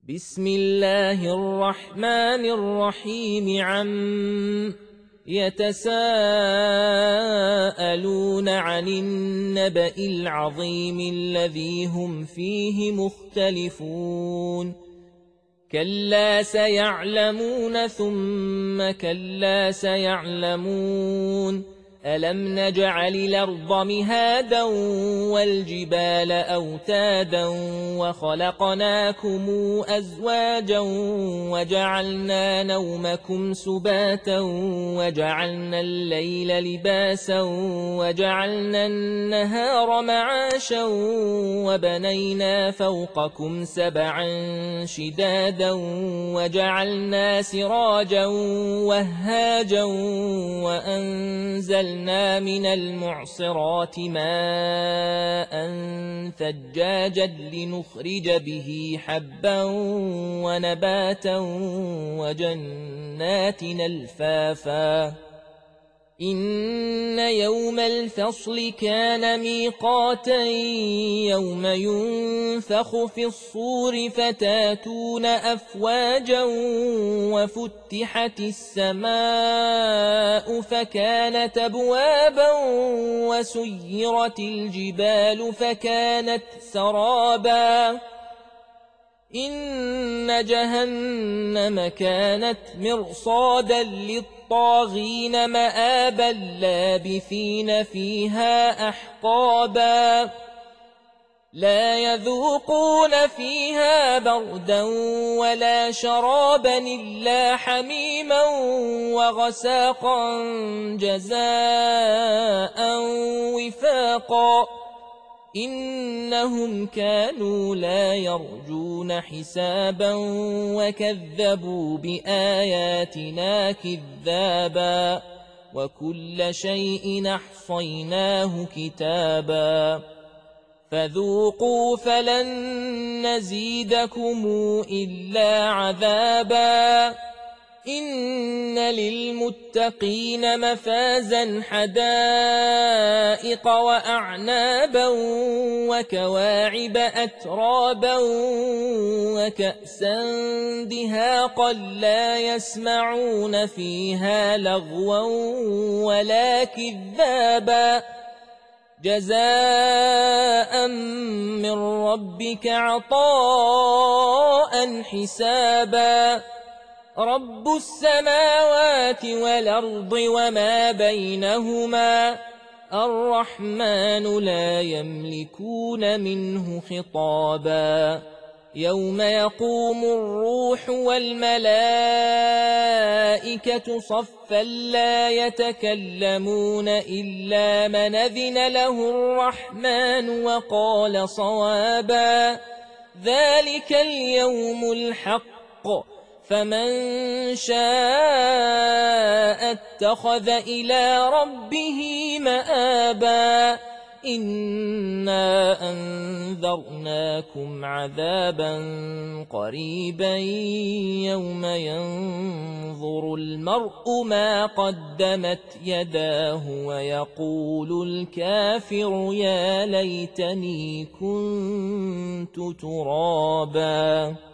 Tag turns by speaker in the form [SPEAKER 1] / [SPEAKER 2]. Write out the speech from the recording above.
[SPEAKER 1] بسم الله الرحمن الرحيم عم يتساءلون عن النبأ العظيم الذي هم فيه مختلفون كلا سيعلمون ثم كلا سيعلمون ألم نجعل الأرض مهادا والجبال أوتادا وخلقناكم أزواجا وجعلنا نومكم سباتا وجعلنا الليل لباسا وجعلنا النهار معاشا وبنينا فوقكم سبعا شدادا وجعلنا سراجا وهاجا وأنزلنا من المعصرات ماء ثجاجا لنخرج به حبا ونباتا وجنات ألفافا إن يوم الفصل كان ميقاتا يوم ينفخ في الصور فتاتون أفواجا وفتحت السماء فكانت أبوابا وسيرت الجبال فكانت سرابا إن جهنم كانت مرصادا للطاغين مآبا لابثين فيها أحقابا لا يذوقون فيها بردا ولا شرابا إلا حميما وغساقا جزاء وفاقا إنهم كانوا لا يرجون حسابا وكذبوا بآياتنا كذابا وكل شيء أحصيناه كتابا فذوقوا فلن نزيدكم إلا عذابا إن للمتقين مفازا حدائق وأعنابا وكواعب أترابا وكأسا دهاقا لا يسمعون فيها لغوا ولا كذابا جزاء من ربك عطاء حسابا رب السماوات والأرض وما بينهما الرحمن لا يملكون منه خطابا يوم يقوم الروح والملائكة صفا لا يتكلمون إلا من أذن له الرحمن وقال صوابا ذلك اليوم الحق فمن شاء اتخذ إلى ربه مآبا إنا أنذرناكم عذابا قريبا يوم ينظر المرء ما قدمت يداه ويقول الكافر يا ليتني كنت ترابا